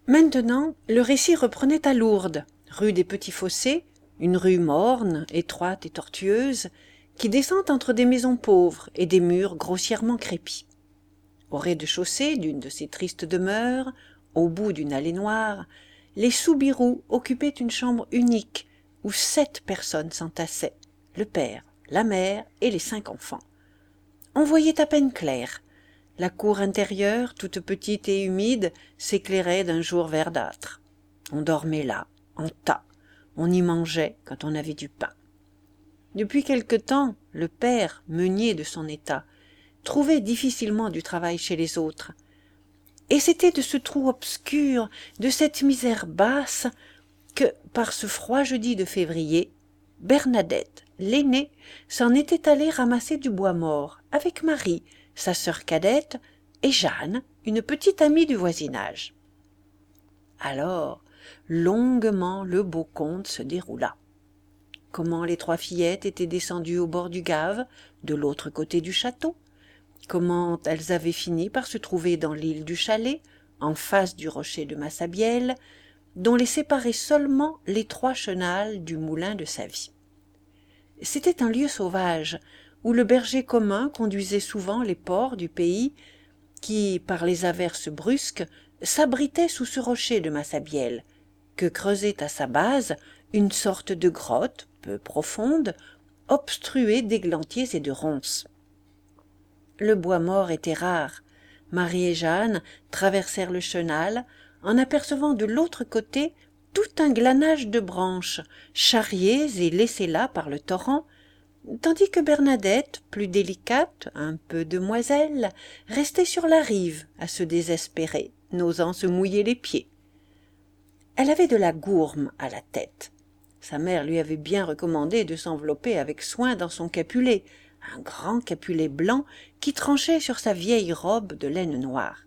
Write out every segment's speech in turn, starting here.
Maintenant, le récit reprenait à Lourdes, rue des Petits Fossés, une rue morne, étroite et tortueuse, qui descend entre des maisons pauvres et des murs grossièrement crépis. Au rez-de-chaussée d'une de ces tristes demeures, au bout d'une allée noire, les Soubirous occupaient une chambre unique où 7 personnes s'entassaient, le père, la mère et les 5 enfants. On voyait à peine clair. La cour intérieure, toute petite et humide, s'éclairait d'un jour verdâtre. On dormait là, en tas. On y mangeait quand on avait du pain. Depuis quelque temps, le père, meunier de son état, trouvait difficilement du travail chez les autres. Et c'était de ce trou obscur, de cette misère basse, que, par ce froid jeudi de février, Bernadette, l'aînée, s'en était allée ramasser du bois mort, avec Marie, sa sœur cadette, et Jeanne, une petite amie du voisinage. Alors, longuement le beau conte se déroula. Comment les 3 fillettes étaient descendues au bord du Gave, de l'autre côté du château, comment elles avaient fini par se trouver dans l'île du Chalet, en face du rocher de Massabielle, dont les séparaient seulement les 3 chenals du moulin de sa vie. C'était un lieu sauvage, où le berger commun conduisait souvent les porcs du pays, qui, par les averses brusques, s'abritaient sous ce rocher de Massabielle, que creusait à sa base une sorte de grotte, peu profonde, obstruée d'églantiers et de ronces. Le bois mort était rare. Marie et Jeanne traversèrent le chenal, en apercevant de l'autre côté tout un glanage de branches, charriées et laissées là par le torrent, tandis que Bernadette, plus délicate, un peu demoiselle, restait sur la rive, à se désespérer, n'osant se mouiller les pieds. Elle avait de la gourme à la tête. Sa mère lui avait bien recommandé de s'envelopper avec soin dans son capulet, un grand capulet blanc qui tranchait sur sa vieille robe de laine noire.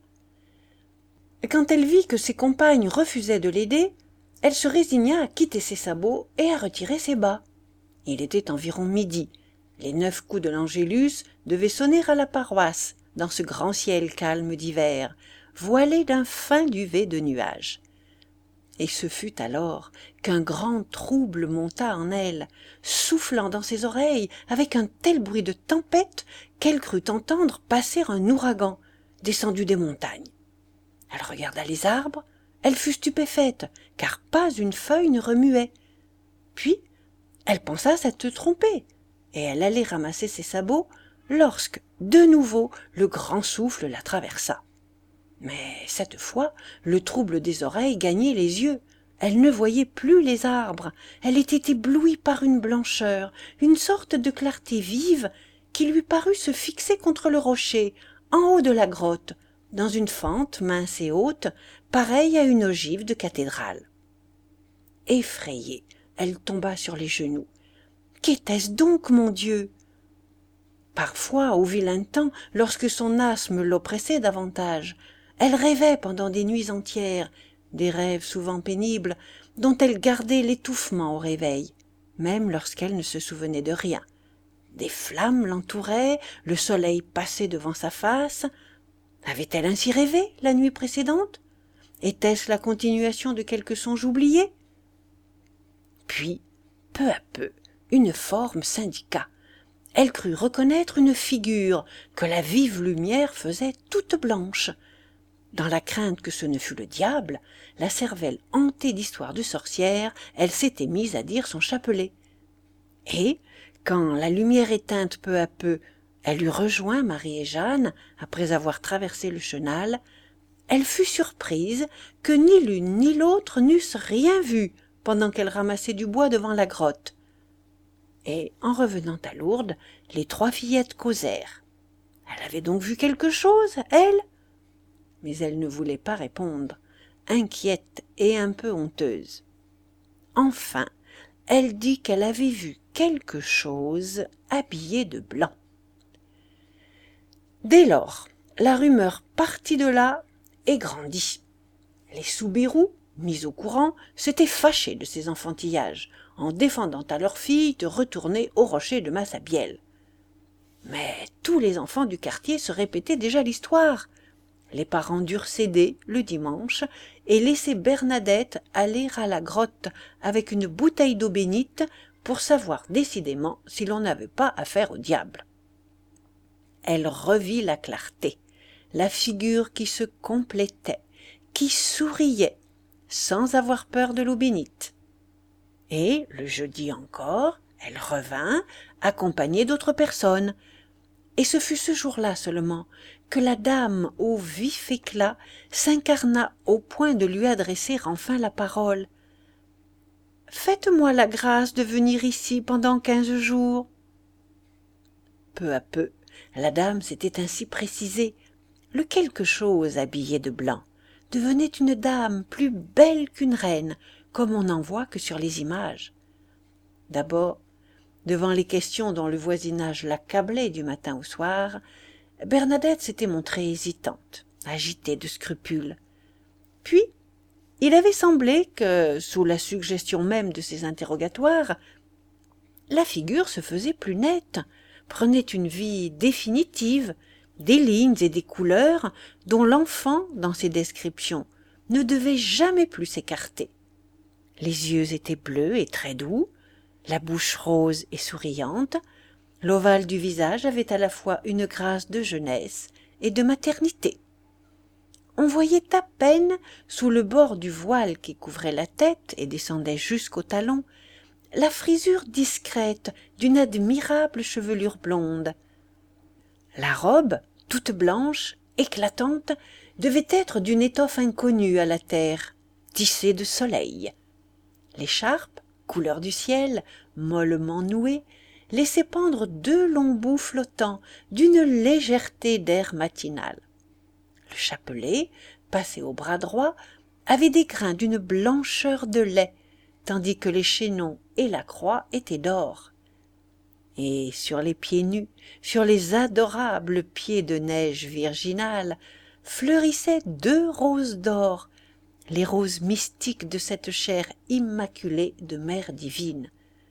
Quand elle vit que ses compagnes refusaient de l'aider, elle se résigna à quitter ses sabots et à retirer ses bas. Il était environ midi. Les 9 coups de l'Angélus devaient sonner à la paroisse, dans ce grand ciel calme d'hiver, voilé d'un fin duvet de nuages. Et ce fut alors qu'un grand trouble monta en elle, soufflant dans ses oreilles avec un tel bruit de tempête qu'elle crut entendre passer un ouragan, descendu des montagnes. Elle regarda les arbres, elle fut stupéfaite, car pas une feuille ne remuait. Puis, elle pensa s'être trompée, et elle allait ramasser ses sabots, lorsque, de nouveau, le grand souffle la traversa. Mais cette fois, le trouble des oreilles gagnait les yeux. Elle ne voyait plus les arbres. Elle était éblouie par une blancheur, une sorte de clarté vive qui lui parut se fixer contre le rocher, en haut de la grotte, dans une fente mince et haute, pareille à une ogive de cathédrale. Effrayée, elle tomba sur les genoux. Qu'était-ce donc, mon Dieu? Parfois, au vilain temps, lorsque son asthme l'oppressait davantage, elle rêvait pendant des nuits entières, des rêves souvent pénibles, dont elle gardait l'étouffement au réveil, même lorsqu'elle ne se souvenait de rien. Des flammes l'entouraient, le soleil passait devant sa face. Avait-elle ainsi rêvé la nuit précédente? Était-ce la continuation de quelque songe oublié? Puis, peu à peu, une forme s'indiqua. Elle crut reconnaître une figure que la vive lumière faisait toute blanche. Dans la crainte que ce ne fût le diable, la cervelle hantée d'histoires de sorcières, elle s'était mise à dire son chapelet. Et, quand la lumière éteinte peu à peu, elle eut rejoint Marie et Jeanne, après avoir traversé le chenal, elle fut surprise que ni l'une ni l'autre n'eussent rien vu pendant qu'elle ramassait du bois devant la grotte. Et, en revenant à Lourdes, les 3 fillettes causèrent. Elle avait donc vu quelque chose, elle? Mais elle ne voulait pas répondre, inquiète et un peu honteuse. Enfin, elle dit qu'elle avait vu quelque chose habillé de blanc. Dès lors, la rumeur partit de là et grandit. Les Soubirous, mis au courant, s'étaient fâchés de ces enfantillages, en défendant à leur fille de retourner au rocher de Massabielle. Mais tous les enfants du quartier se répétaient déjà l'histoire. Les parents durent céder le dimanche et laisser Bernadette aller à la grotte avec une bouteille d'eau bénite pour savoir décidément si l'on n'avait pas affaire au diable. Elle revit la clarté, la figure qui se complétait, qui souriait, sans avoir peur de l'eau bénite. Et, le jeudi encore, elle revint, accompagnée d'autres personnes, et ce fut ce jour-là seulement que la dame au vif éclat s'incarna au point de lui adresser enfin la parole. « Faites-moi la grâce de venir ici pendant 15 jours. » Peu à peu, la dame s'était ainsi précisée. Le quelque chose habillé de blanc devenait une dame plus belle qu'une reine, comme on n'en voit que sur les images. D'abord, devant les questions dont le voisinage l'accablait du matin au soir, Bernadette s'était montrée hésitante, agitée de scrupules. Puis, il avait semblé que, sous la suggestion même de ces interrogatoires, la figure se faisait plus nette, prenait une vie définitive, des lignes et des couleurs dont l'enfant, dans ses descriptions, ne devait jamais plus s'écarter. Les yeux étaient bleus et très doux, la bouche rose et souriante, l'ovale du visage avait à la fois une grâce de jeunesse et de maternité. On voyait à peine, sous le bord du voile qui couvrait la tête et descendait jusqu'aux talons, la frisure discrète d'une admirable chevelure blonde. La robe, toute blanche, éclatante, devait être d'une étoffe inconnue à la terre, tissée de soleil. L'écharpe, couleur du ciel, mollement nouée, laissait pendre 2 longs bouts flottants d'une légèreté d'air matinal. Le chapelet, passé au bras droit, avait des grains d'une blancheur de lait, tandis que les chaînons et la croix étaient d'or. Et sur les pieds nus, sur les adorables pieds de neige virginale, fleurissaient 2 roses d'or, les roses mystiques de cette chair immaculée de mère divine.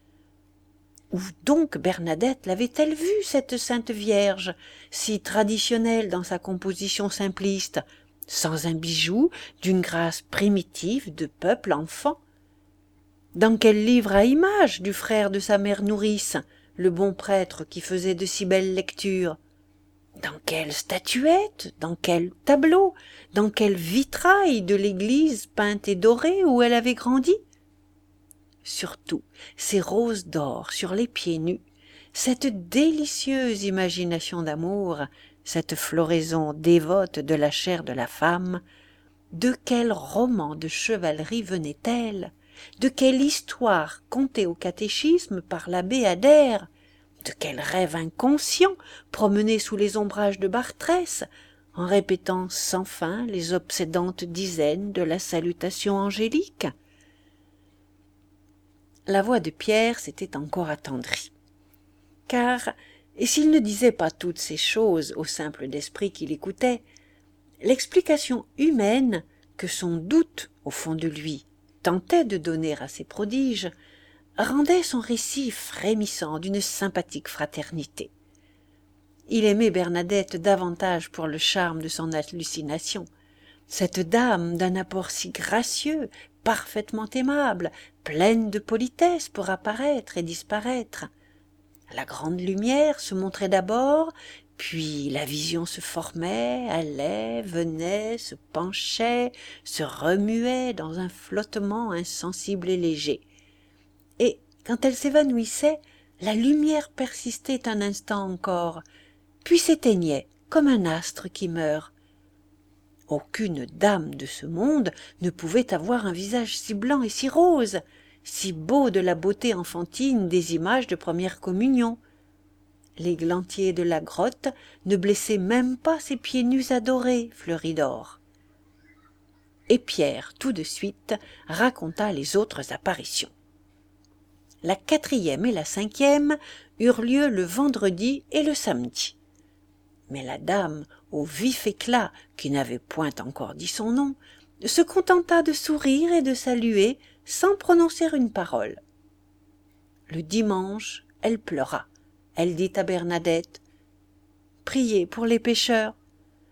Où donc Bernadette l'avait-elle vue, cette Sainte Vierge, si traditionnelle dans sa composition simpliste, sans un bijou, d'une grâce primitive de peuple enfant? Dans quel livre à images du frère de sa mère nourrice, le bon prêtre qui faisait de si belles lectures? Dans quelle statuette, dans quel tableau, dans quel vitrail de l'église peinte et dorée où elle avait grandi? Surtout, ces roses d'or sur les pieds nus, cette délicieuse imagination d'amour, cette floraison dévote de la chair de la femme, de quel roman de chevalerie venait-elle? De quelle histoire contée au catéchisme par l'abbé Adère? De quel rêve inconscient promené sous les ombrages de Bartrès, en répétant sans fin les obsédantes dizaines de la salutation angélique? La voix de Pierre s'était encore attendrie. Car, et s'il ne disait pas toutes ces choses au simple d'esprit qui l'écoutait, l'explication humaine que son doute, au fond de lui, tentait de donner à ces prodiges, rendait son récit frémissant d'une sympathique fraternité. Il aimait Bernadette davantage pour le charme de son hallucination. Cette dame d'un apport si gracieux, parfaitement aimable, pleine de politesse pour apparaître et disparaître. La grande lumière se montrait d'abord, puis la vision se formait, allait, venait, se penchait, se remuait dans un flottement insensible et léger. Et, quand elle s'évanouissait, la lumière persistait un instant encore, puis s'éteignait comme un astre qui meurt. Aucune dame de ce monde ne pouvait avoir un visage si blanc et si rose, si beau de la beauté enfantine des images de première communion. L'églantier de la grotte ne blessait même pas ses pieds nus adorés, fleuris d'or. Et Pierre, tout de suite, raconta les autres apparitions. La 4e et la 5e eurent lieu le vendredi et le samedi. Mais la dame, au vif éclat, qui n'avait point encore dit son nom, se contenta de sourire et de saluer sans prononcer une parole. Le dimanche, elle pleura. Elle dit à Bernadette « Priez pour les pécheurs ».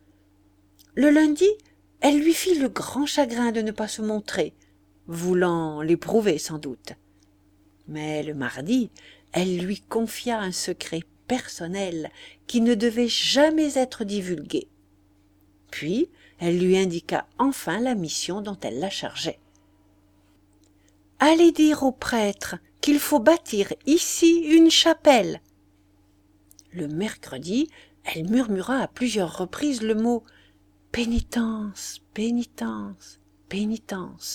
Le lundi, elle lui fit le grand chagrin de ne pas se montrer, voulant l'éprouver sans doute. Mais le mardi, elle lui confia un secret personnel qui ne devait jamais être divulgué. Puis, elle lui indiqua enfin la mission dont elle la chargeait. « Allez dire au prêtre qu'il faut bâtir ici une chapelle. » Le mercredi, elle murmura à plusieurs reprises le mot « pénitence, pénitence, pénitence »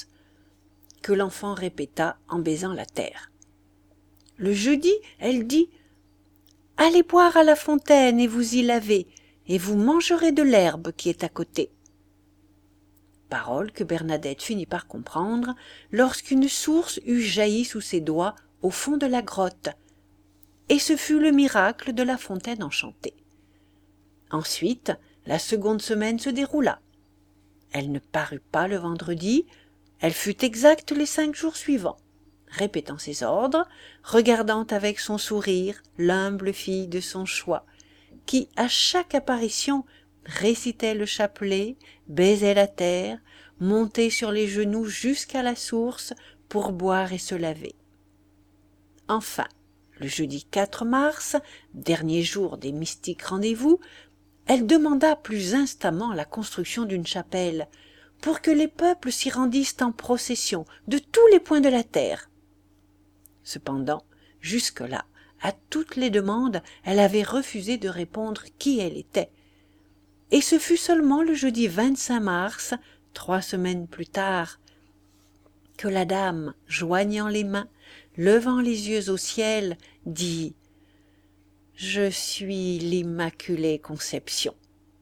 que l'enfant répéta en baisant la terre. Le jeudi, elle dit « Allez boire à la fontaine et vous y laver, et vous mangerez de l'herbe qui est à côté. » Parole que Bernadette finit par comprendre lorsqu'une source eut jailli sous ses doigts au fond de la grotte, et ce fut le miracle de la fontaine enchantée. Ensuite, la seconde semaine se déroula. Elle ne parut pas le vendredi, elle fut exacte les 5 jours suivants, répétant ses ordres, regardant avec son sourire l'humble fille de son choix, qui, à chaque apparition, récitait le chapelet, baisait la terre, montait sur les genoux jusqu'à la source pour boire et se laver. Enfin, le jeudi 4 mars, dernier jour des mystiques rendez-vous, elle demanda plus instamment la construction d'une chapelle, pour que les peuples s'y rendissent en procession de tous les points de la terre. Cependant, jusque-là, à toutes les demandes, elle avait refusé de répondre qui elle était. Et ce fut seulement le jeudi 25 mars, 3 semaines plus tard, que la dame, joignant les mains, levant les yeux au ciel, dit « Je suis l'Immaculée Conception ».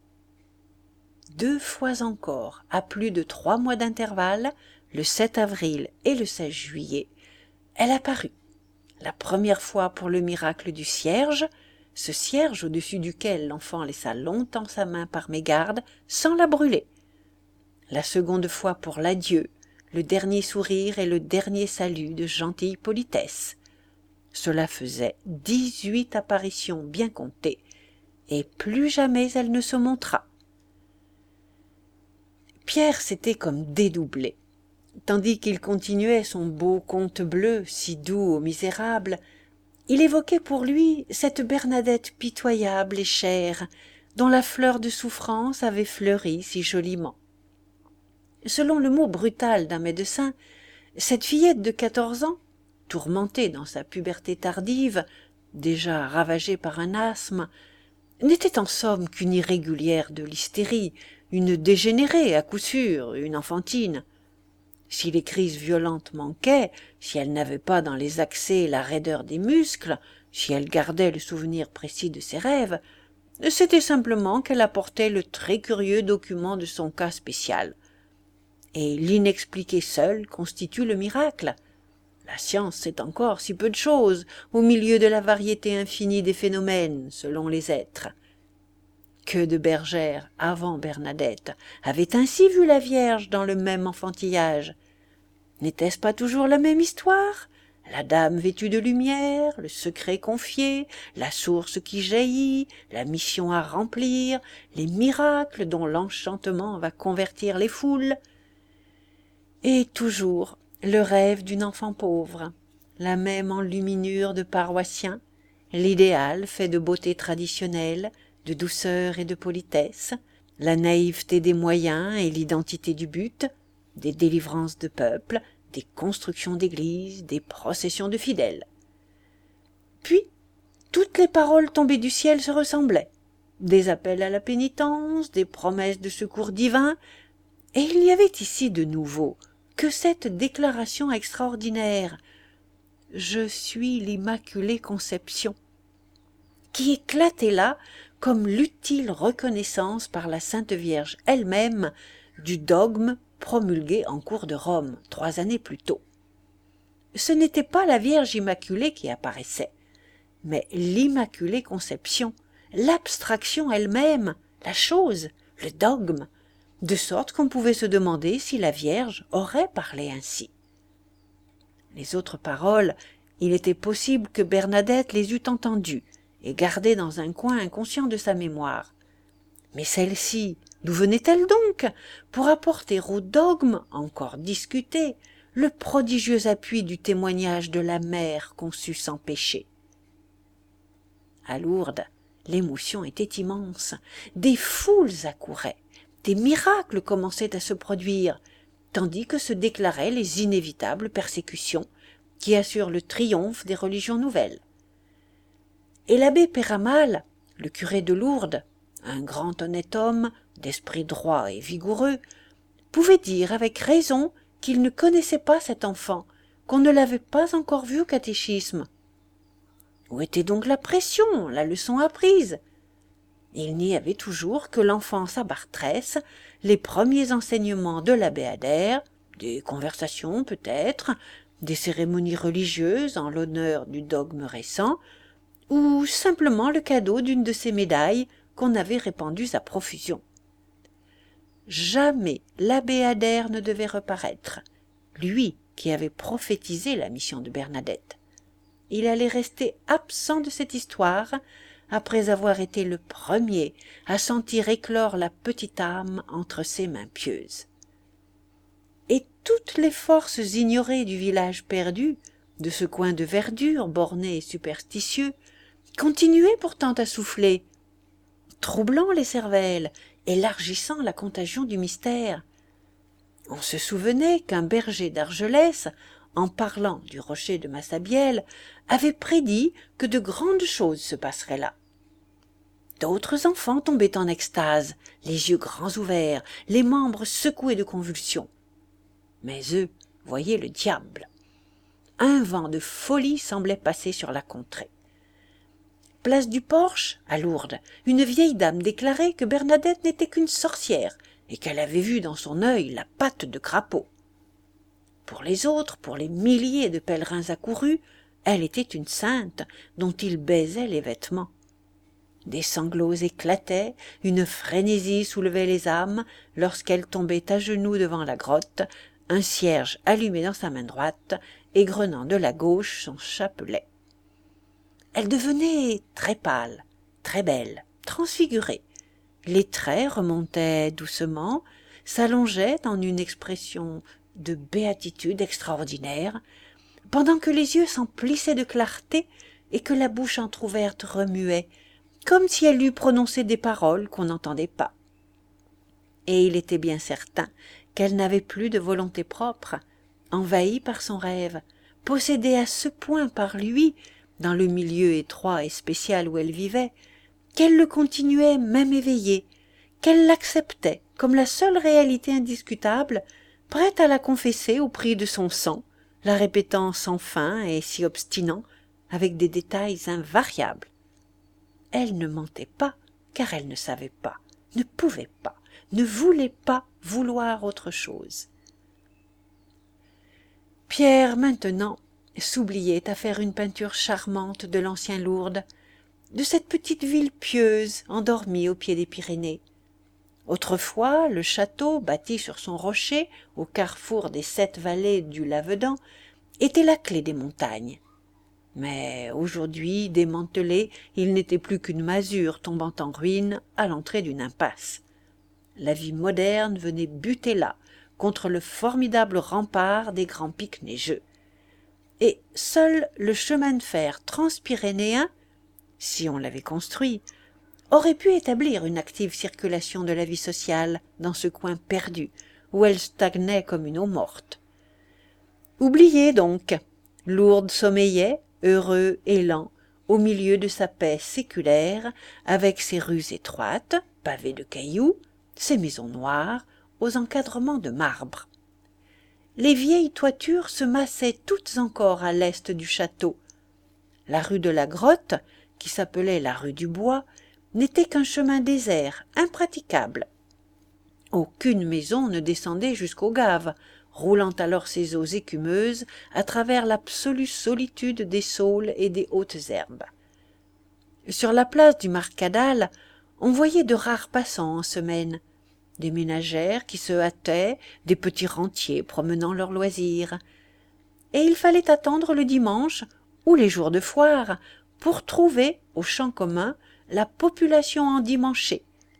2 fois encore, à plus de 3 mois d'intervalle, le 7 avril et le 16 juillet, elle apparut. La première fois pour le miracle du cierge, ce cierge au-dessus duquel l'enfant laissa longtemps sa main par mégarde sans la brûler. La seconde fois pour l'adieu, le dernier sourire et le dernier salut de gentille politesse. Cela faisait 18 apparitions bien comptées, et plus jamais elle ne se montra. Pierre s'était comme dédoublé. Tandis qu'il continuait son beau conte bleu, si doux aux misérables, il évoquait pour lui cette Bernadette pitoyable et chère, dont la fleur de souffrance avait fleuri si joliment. Selon le mot brutal d'un médecin, cette fillette de 14 ans, tourmentée dans sa puberté tardive, déjà ravagée par un asthme, n'était en somme qu'une irrégulière de l'hystérie, une dégénérée à coup sûr, une enfantine. Si les crises violentes manquaient, si elle n'avait pas dans les accès la raideur des muscles, si elle gardait le souvenir précis de ses rêves, c'était simplement qu'elle apportait le très curieux document de son cas spécial. Et l'inexpliqué seul constitue le miracle. La science sait encore si peu de choses au milieu de la variété infinie des phénomènes selon les êtres. Que de bergères, avant Bernadette, avaient ainsi vu la Vierge dans le même enfantillage. N'était-ce pas toujours la même histoire? La dame vêtue de lumière, le secret confié, la source qui jaillit, la mission à remplir, les miracles dont l'enchantement va convertir les foules. Et toujours le rêve d'une enfant pauvre, la même enluminure de paroissien, l'idéal fait de beauté traditionnelle, de douceur et de politesse, la naïveté des moyens et l'identité du but, des délivrances de peuple, des constructions d'églises, des processions de fidèles. Puis, toutes les paroles tombées du ciel se ressemblaient, des appels à la pénitence, des promesses de secours divins, et il y avait ici de nouveau que cette déclaration extraordinaire « Je suis l'Immaculée Conception » qui éclatait là comme l'utile reconnaissance par la Sainte Vierge elle-même du dogme promulgué en cour de Rome 3 années plus tôt. Ce n'était pas la Vierge Immaculée qui apparaissait, mais l'Immaculée Conception, l'abstraction elle-même, la chose, le dogme, de sorte qu'on pouvait se demander si la Vierge aurait parlé ainsi. Les autres paroles, il était possible que Bernadette les eût entendues et gardées dans un coin inconscient de sa mémoire. Mais celle-ci, D'où venait-elle donc pour apporter au dogme encore discuté le prodigieux appui du témoignage de la mère conçue sans péché? À Lourdes, l'émotion était immense, des foules accouraient, des miracles commençaient à se produire, tandis que se déclaraient les inévitables persécutions qui assurent le triomphe des religions nouvelles. Et l'abbé Péramal, le curé de Lourdes, un grand honnête homme, d'esprit droit et vigoureux, pouvait dire avec raison qu'il ne connaissait pas cet enfant, qu'on ne l'avait pas encore vu au catéchisme. Où était donc la pression, la leçon apprise? Il n'y avait toujours que l'enfance à Bartrès, les premiers enseignements de l'abbé Adère, des conversations peut-être, des cérémonies religieuses en l'honneur du dogme récent, ou simplement le cadeau d'une de ces médailles qu'on avait répandues à profusion. Jamais l'abbé Adère ne devait reparaître, lui qui avait prophétisé la mission de Bernadette. Il allait rester absent de cette histoire, après avoir été le premier à sentir éclore la petite âme entre ses mains pieuses. Et toutes les forces ignorées du village perdu, de ce coin de verdure borné et superstitieux, continuaient pourtant à souffler, troublant les cervelles, élargissant la contagion du mystère. On se souvenait qu'un berger d'Argelès, en parlant du rocher de Massabielle, avait prédit que de grandes choses se passeraient là. D'autres enfants tombaient en extase, les yeux grands ouverts, les membres secoués de convulsions. Mais eux voyaient le diable. Un vent de folie semblait passer sur la contrée. Place du Porche, à Lourdes, une vieille dame déclarait que Bernadette n'était qu'une sorcière et qu'elle avait vu dans son œil la patte de crapaud. Pour les autres, pour les milliers de pèlerins accourus, elle était une sainte dont ils baisaient les vêtements. Des sanglots éclataient, une frénésie soulevait les âmes lorsqu'elle tombait à genoux devant la grotte, un cierge allumé dans sa main droite, égrenant de la gauche son chapelet. Elle devenait très pâle, très belle, transfigurée. Les traits remontaient doucement, s'allongeaient en une expression de béatitude extraordinaire, pendant que les yeux s'emplissaient de clarté et que la bouche entr'ouverte remuait, comme si elle eût prononcé des paroles qu'on n'entendait pas. Et il était bien certain qu'elle n'avait plus de volonté propre, envahie par son rêve, possédée à ce point par lui, dans le milieu étroit et spécial où elle vivait, qu'elle le continuait même éveillé, qu'elle l'acceptait comme la seule réalité indiscutable, prête à la confesser au prix de son sang, la répétant sans fin et si obstinant, avec des détails invariables. Elle ne mentait pas, car elle ne savait pas, ne pouvait pas, ne voulait pas vouloir autre chose. Pierre, maintenant, s'oubliait à faire une peinture charmante de l'ancien Lourdes, de cette petite ville pieuse endormie au pied des Pyrénées. Autrefois, le château, bâti sur son rocher, au carrefour des 7 vallées du Lavedan, était la clé des montagnes. Mais aujourd'hui, démantelé, il n'était plus qu'une masure tombant en ruine à l'entrée d'une impasse. La vie moderne venait buter là, contre le formidable rempart des grands pics neigeux. Et seul le chemin de fer transpyrénéen, si on l'avait construit, aurait pu établir une active circulation de la vie sociale dans ce coin perdu, où elle stagnait comme une eau morte. Oublié donc, Lourdes sommeillait, heureux et lent, au milieu de sa paix séculaire, avec ses rues étroites, pavées de cailloux, ses maisons noires, aux encadrements de marbre. Les vieilles toitures se massaient toutes encore à l'est du château. La rue de la Grotte, qui s'appelait la rue du Bois, n'était qu'un chemin désert, impraticable. Aucune maison ne descendait jusqu'aux gaves, roulant alors ses eaux écumeuses à travers l'absolue solitude des saules et des hautes herbes. Sur la place du Marcadal, on voyait de rares passants en semaine, des ménagères qui se hâtaient, des petits rentiers promenant leurs loisirs. Et il fallait attendre le dimanche ou les jours de foire pour trouver, au champ commun, la population endimanchée,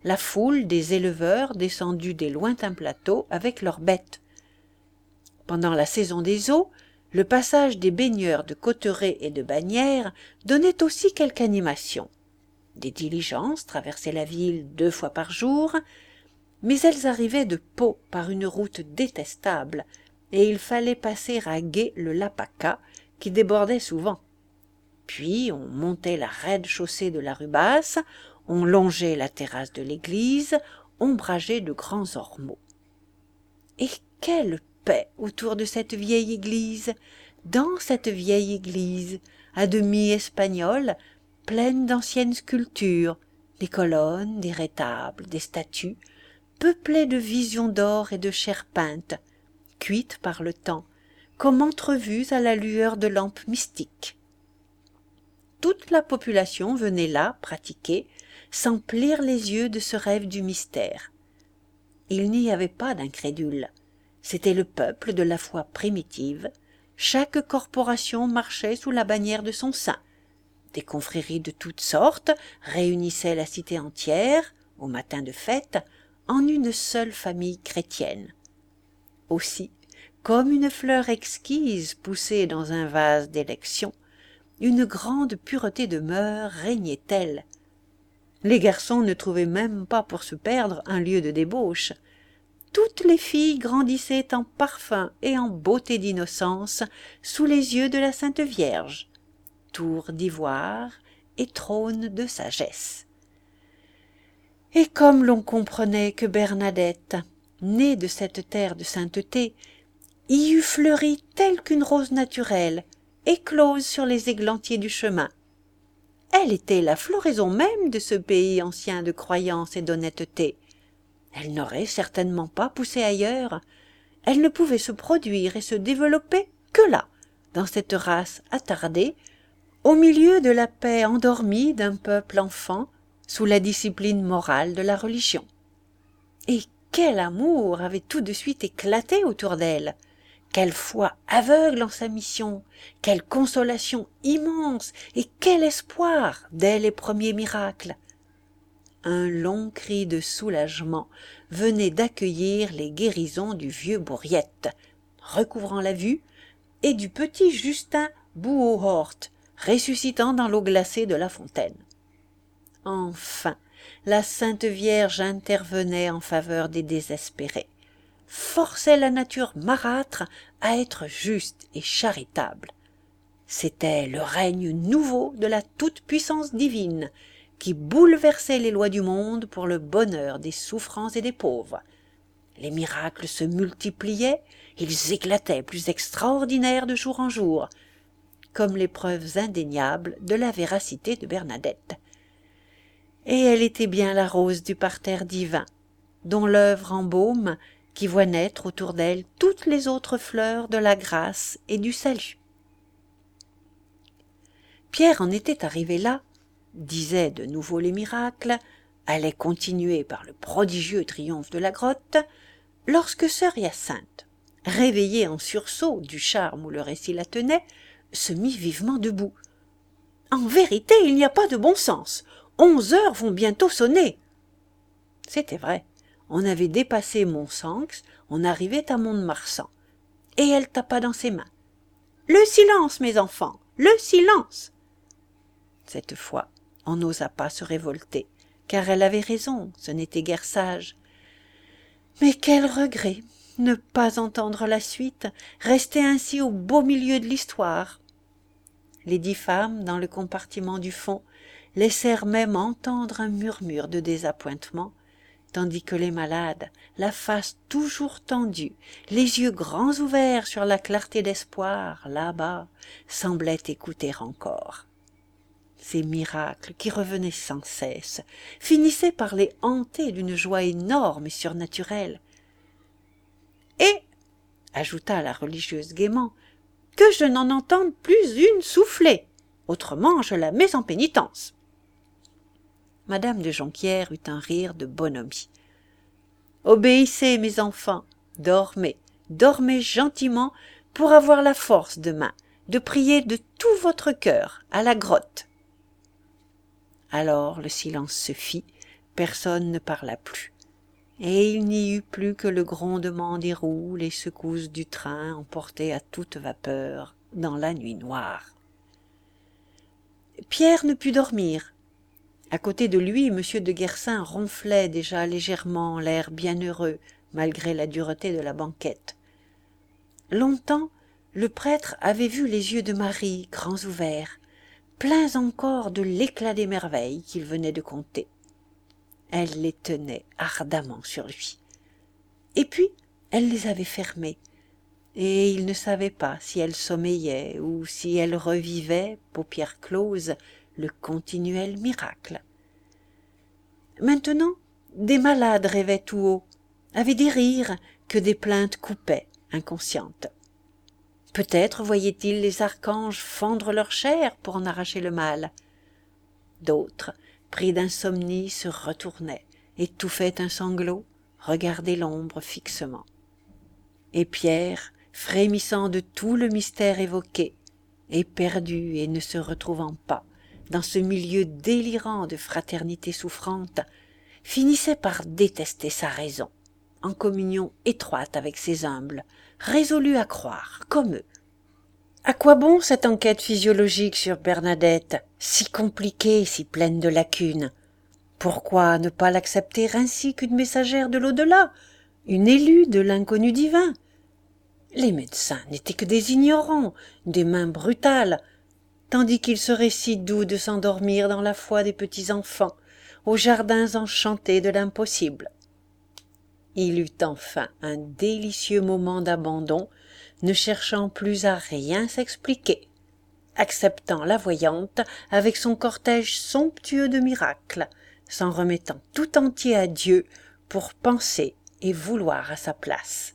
la foule des éleveurs descendus des lointains plateaux avec leurs bêtes. Pendant la saison des eaux, le passage des baigneurs de Cauterets et de Bagnères donnait aussi quelque animation. Des diligences traversaient la ville 2 fois par jour, mais elles arrivaient de Pau par une route détestable, et il fallait passer à gué le Lapaca, qui débordait souvent. Puis on montait la raide chaussée de la rue Basse, on longeait la terrasse de l'église, ombragée de grands ormeaux. Et quelle paix autour de cette vieille église, dans cette vieille église, à demi espagnole, pleine d'anciennes sculptures, des colonnes, des rétables, des statues, peuplée de visions d'or et de chair peinte, cuites par le temps, comme entrevues à la lueur de lampes mystiques. Toute la population venait là pratiquer, s'emplir les yeux de ce rêve du mystère. Il n'y avait pas d'incrédules. C'était le peuple de la foi primitive. Chaque corporation marchait sous la bannière de son sein. Des confréries de toutes sortes réunissaient la cité entière, au matin de fête, en une seule famille chrétienne. Aussi, comme une fleur exquise poussée dans un vase d'élection, une grande pureté de mœurs régnait-elle. Les garçons ne trouvaient même pas pour se perdre un lieu de débauche. Toutes les filles grandissaient en parfum et en beauté d'innocence sous les yeux de la Sainte Vierge, tour d'ivoire et trône de sagesse. Et comme l'on comprenait que Bernadette, née de cette terre de sainteté, y eût fleuri telle qu'une rose naturelle, éclose sur les églantiers du chemin. Elle était la floraison même de ce pays ancien de croyance et d'honnêteté. Elle n'aurait certainement pas poussé ailleurs. Elle ne pouvait se produire et se développer que là, dans cette race attardée, au milieu de la paix endormie d'un peuple enfant, sous la discipline morale de la religion. Et quel amour avait tout de suite éclaté autour d'elle! Quelle foi aveugle en sa mission, quelle consolation immense et quel espoir dès les premiers miracles! Un long cri de soulagement venait d'accueillir les guérisons du vieux Bourriette, recouvrant la vue, et du petit Justin Bouhohort, ressuscitant dans l'eau glacée de la fontaine. Enfin, la Sainte Vierge intervenait en faveur des désespérés, forçait la nature marâtre à être juste et charitable. C'était le règne nouveau de la toute-puissance divine, qui bouleversait les lois du monde pour le bonheur des souffrants et des pauvres. Les miracles se multipliaient, ils éclataient plus extraordinaires de jour en jour, comme les preuves indéniables de la véracité de Bernadette. Et elle était bien la rose du parterre divin, dont l'œuvre embaume, qui voit naître autour d'elle toutes les autres fleurs de la grâce et du salut. Pierre en était arrivé là, disait de nouveau les miracles, allait continuer par le prodigieux triomphe de la grotte, lorsque sœur Hyacinthe, réveillée en sursaut du charme où le récit la tenait, se mit vivement debout. « En vérité, il n'y a pas de bon sens. 11 heures vont bientôt sonner. » C'était vrai. On avait dépassé Mont-Sanx, on arrivait à Mont-de-Marsan. Et elle tapa dans ses mains. « Le silence, mes enfants, le silence !» Cette fois, on n'osa pas se révolter, car elle avait raison, ce n'était guère sage. Mais quel regret, ne pas entendre la suite, rester ainsi au beau milieu de l'histoire. Les 10 femmes, dans le compartiment du fond, laissèrent même entendre un murmure de désappointement, tandis que les malades, la face toujours tendue, les yeux grands ouverts sur la clarté d'espoir, là-bas, semblaient écouter encore. Ces miracles qui revenaient sans cesse finissaient par les hanter d'une joie énorme et surnaturelle. « Et, ajouta la religieuse gaiement, que je n'en entende plus une souffler, autrement je la mets en pénitence. » Madame de Jonquière eut un rire de bonhomie. « Obéissez, mes enfants, dormez, dormez gentiment pour avoir la force demain de prier de tout votre cœur à la grotte. » Alors le silence se fit, personne ne parla plus, et il n'y eut plus que le grondement des roues, les secousses du train emporté à toute vapeur dans la nuit noire. Pierre ne put dormir. À côté de lui, M. de Guersin ronflait déjà légèrement, l'air bienheureux, malgré la dureté de la banquette. Longtemps, le prêtre avait vu les yeux de Marie, grands ouverts, pleins encore de l'éclat des merveilles qu'il venait de conter. Elle les tenait ardemment sur lui. Et puis, elle les avait fermés, et il ne savait pas si elle sommeillait ou si elle revivait, paupières closes, le continuel miracle. Maintenant, des malades rêvaient tout haut, avaient des rires que des plaintes coupaient, inconscientes. Peut-être voyaient-ils les archanges fendre leur chair pour en arracher le mal. D'autres, pris d'insomnie, se retournaient, étouffaient un sanglot, regardaient l'ombre fixement. Et Pierre, frémissant de tout le mystère évoqué, éperdu et ne se retrouvant pas, dans ce milieu délirant de fraternité souffrante, finissait par détester sa raison, en communion étroite avec ces humbles, résolus à croire, comme eux. À quoi bon cette enquête physiologique sur Bernadette, si compliquée, si pleine de lacunes? Pourquoi ne pas l'accepter ainsi qu'une messagère de l'au-delà, une élue de l'inconnu divin? Les médecins n'étaient que des ignorants, des mains brutales, tandis qu'il serait si doux de s'endormir dans la foi des petits-enfants, aux jardins enchantés de l'impossible. Il eut enfin un délicieux moment d'abandon, ne cherchant plus à rien s'expliquer, acceptant la voyante avec son cortège somptueux de miracles, s'en remettant tout entier à Dieu pour penser et vouloir à sa place.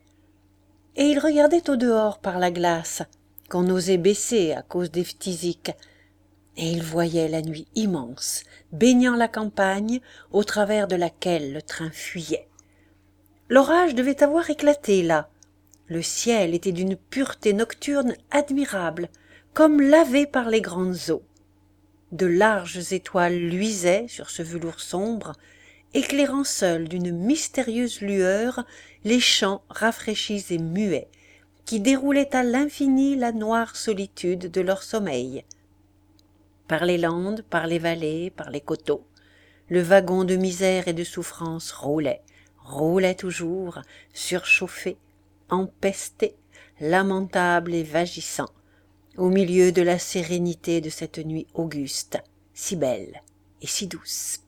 Et il regardait au dehors par la glace, qu'on n'osait baisser à cause des phtisiques, et il voyait la nuit immense, baignant la campagne, au travers de laquelle le train fuyait. L'orage devait avoir éclaté là. Le ciel était d'une pureté nocturne admirable, comme lavé par les grandes eaux. De larges étoiles luisaient sur ce velours sombre, éclairant seuls d'une mystérieuse lueur les champs rafraîchis et muets, qui déroulaient à l'infini la noire solitude de leur sommeil. Par les landes, par les vallées, par les coteaux, le wagon de misère et de souffrance roulait toujours, surchauffé, empesté, lamentable et vagissant, au milieu de la sérénité de cette nuit auguste, si belle et si douce.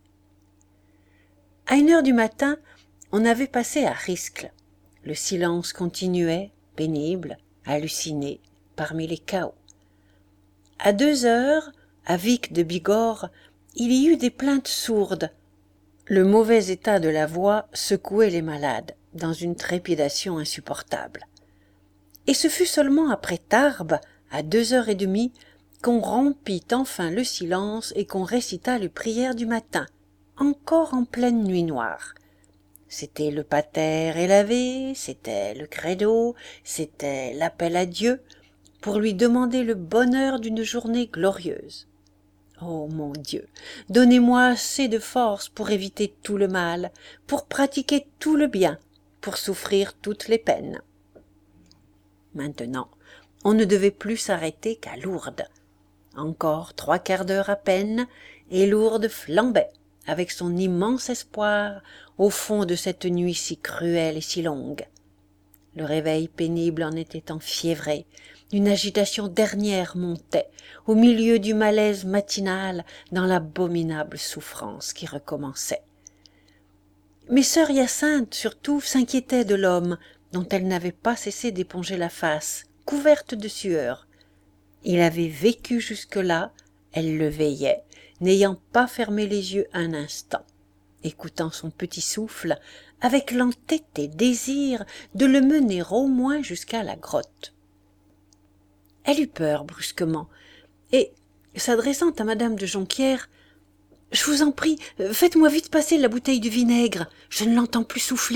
À 1 heure du matin, on avait passé à Riscle. Le silence continuait, pénible, halluciné, parmi les chaos. À 2 heures, à Vic de Bigorre, il y eut des plaintes sourdes. Le mauvais état de la voix secouait les malades, dans une trépidation insupportable. Et ce fut seulement après Tarbes, à 2h30, qu'on rompit enfin le silence et qu'on récita les prières du matin, encore en pleine nuit noire. C'était le pater et l'ave, c'était le credo, c'était l'appel à Dieu, pour lui demander le bonheur d'une journée glorieuse. Ô mon Dieu, donnez-moi assez de force pour éviter tout le mal, pour pratiquer tout le bien, pour souffrir toutes les peines. Maintenant, on ne devait plus s'arrêter qu'à Lourdes. Encore 3/4 d'heure à peine, et Lourdes flambait, avec son immense espoir, au fond de cette nuit si cruelle et si longue. Le réveil pénible en était enfiévré, une agitation dernière montait, au milieu du malaise matinal, dans l'abominable souffrance qui recommençait. Mais sœur Hyacinthe, surtout, s'inquiétait de l'homme, dont elle n'avait pas cessé d'éponger la face, couverte de sueur. Il avait vécu jusque-là, elle le veillait, n'ayant pas fermé les yeux un instant, écoutant son petit souffle, avec l'entêté désir de le mener au moins jusqu'à la grotte. Elle eut peur brusquement, et, s'adressant à madame de Jonquière, « Je vous en prie, faites-moi vite passer la bouteille de vinaigre, je ne l'entends plus souffler. »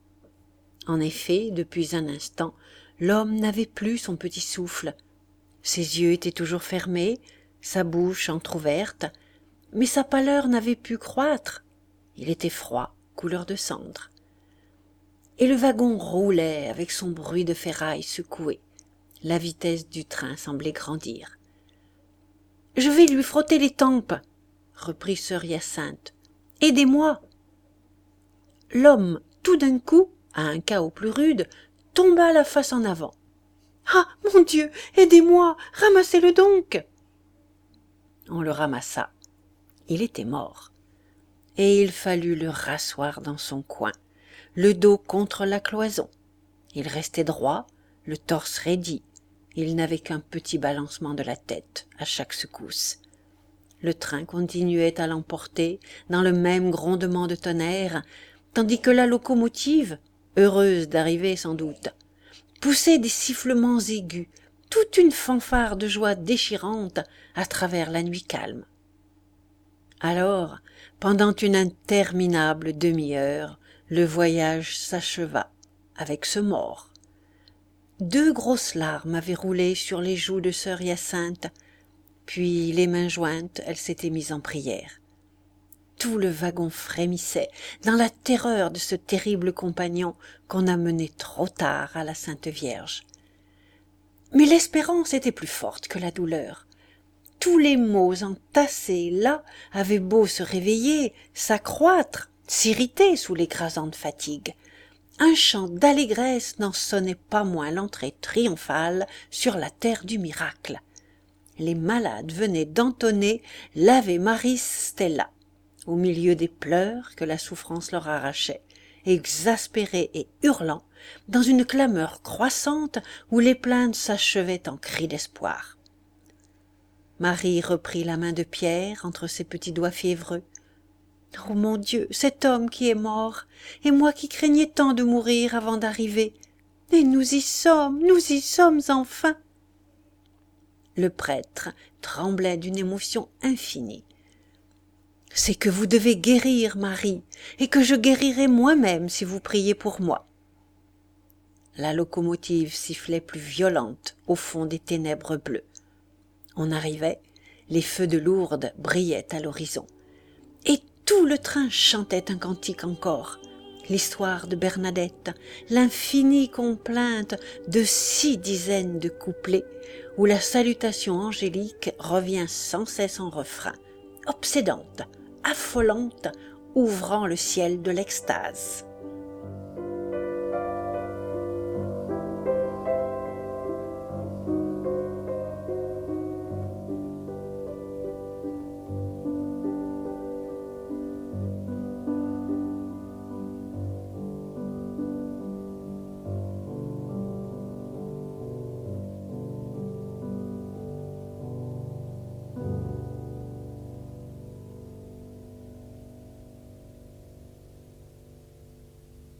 En effet, depuis un instant, l'homme n'avait plus son petit souffle. Ses yeux étaient toujours fermés, sa bouche entr'ouverte, mais sa pâleur n'avait pu croître, Il était froid, couleur de cendre. Et le wagon roulait avec son bruit de ferraille secouée. La vitesse du train semblait grandir. « Je vais lui frotter les tempes, » reprit sœur Hyacinthe. « Aidez-moi » L'homme, tout d'un coup, à un cahot plus rude, tomba la face en avant. « Ah, mon Dieu, aidez-moi, ramassez-le donc !» On le ramassa. Il était mort. Et il fallut le rasseoir dans son coin, le dos contre la cloison. Il restait droit, le torse raidi. Il n'avait qu'un petit balancement de la tête à chaque secousse. Le train continuait à l'emporter dans le même grondement de tonnerre, tandis que la locomotive, heureuse d'arriver sans doute, poussait des sifflements aigus, toute une fanfare de joie déchirante à travers la nuit calme. Alors, pendant une interminable demi-heure, le voyage s'acheva avec ce mort. 2 grosses larmes avaient roulé sur les joues de sœur Hyacinthe, puis les mains jointes, elle s'était mise en prière. Tout le wagon frémissait dans la terreur de ce terrible compagnon qu'on amenait trop tard à la Sainte Vierge. Mais l'espérance était plus forte que la douleur. Tous les maux entassés là avaient beau se réveiller, s'accroître, s'irriter sous l'écrasante fatigue. Un chant d'allégresse n'en sonnait pas moins l'entrée triomphale sur la terre du miracle. Les malades venaient d'entonner l'Ave Maris Stella, au milieu des pleurs que la souffrance leur arrachait, exaspérés et hurlants, dans une clameur croissante où les plaintes s'achevaient en cris d'espoir. Marie reprit la main de Pierre entre ses petits doigts fiévreux. « Oh mon Dieu, cet homme qui est mort, et moi qui craignais tant de mourir avant d'arriver. Et nous y sommes enfin !» Le prêtre tremblait d'une émotion infinie. « C'est que vous devez guérir, Marie, et que je guérirai moi-même si vous priez pour moi. » La locomotive sifflait plus violente au fond des ténèbres bleues. On arrivait, les feux de Lourdes brillaient à l'horizon. Et tout le train chantait un cantique encore, l'histoire de Bernadette, l'infinie complainte de 6 dizaines de couplets où la salutation angélique revient sans cesse en refrain, obsédante, affolante, ouvrant le ciel de l'extase.